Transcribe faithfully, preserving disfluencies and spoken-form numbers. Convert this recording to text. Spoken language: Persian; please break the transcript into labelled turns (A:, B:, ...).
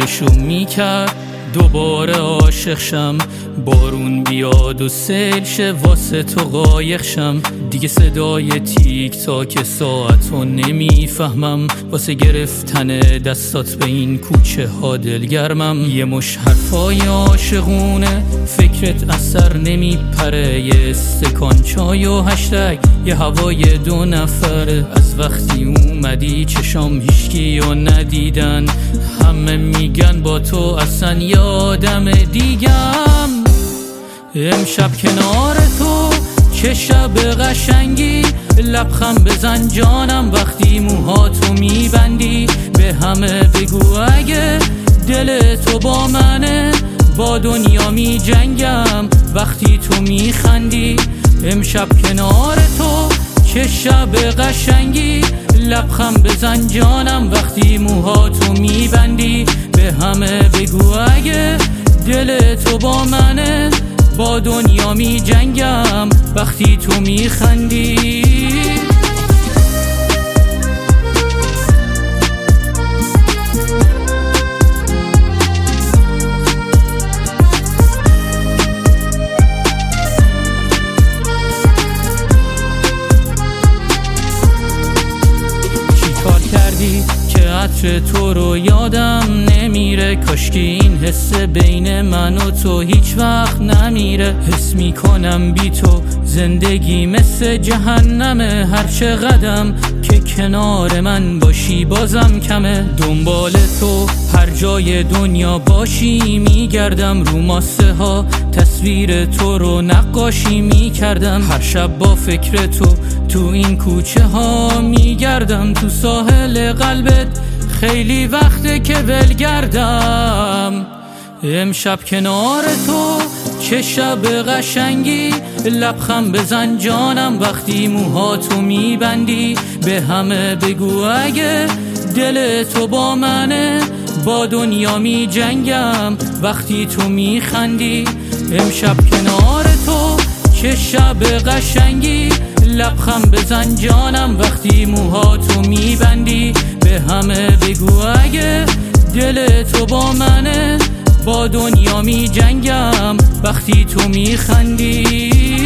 A: کارشو میکرد دوباره عاشق شم. بارون بیاد و سیل شه واسه تو قایق شم. دیگه صدای تیک تاک ساعتو نمیفهمم، واسه گرفتن دستات به این کوچه ها دلگرمم. یه مش حرفای عاشقونه فکرت اثر نمیپره، یه استکان چای و هشتگ یه هوای دو نفره. از وقتی اومدی چشام هیچکی رو ندیدن، همه میگن با تو اصلا یه آدم دیگم. امشب کنار تو چه شب قشنگی، لبخند بزن جانم وقتی موهاتو میبندی. به همه بگو اگه دل تو با منه، با دنیا می جنگم وقتی تو میخندی. امشب کنار تو چه شب قشنگی، لبخند بزن جانم وقتی موهاتو میبندی. به همه بگو اگه دل تو با منه، با دنیا می جنگم وقتی تو میخندی. که عطر تو رو یادم نمیره، کاشکی این حس بین من و تو هیچ وقت نمیره. حس میکنم بی تو زندگی مثل جهنمه، هر چه قدم که کنار من باشی بازم کمه. دنبال تو هر جای دنیا باشی میگردم، رو ماسه ها تصویر تو رو نقاشی میکردم. هر شب با فکر تو تو این کوچه ها میگردم، تو ساحل قلبت خیلی وقته که ولگردم. امشب کنار تو چه شب قشنگی، لبخند بزن جانم وقتی موهاتو میبندی. به همه بگو اگه دل تو با منه، با دنیا می جنگم وقتی تو میخندی. امشب کنار تو چه شب قشنگی، لبخند بزن جانم وقتی موهاتو میبندی. به همه بگو اگه دل تو با منه، با دنیا می جنگم وقتی تو میخندی.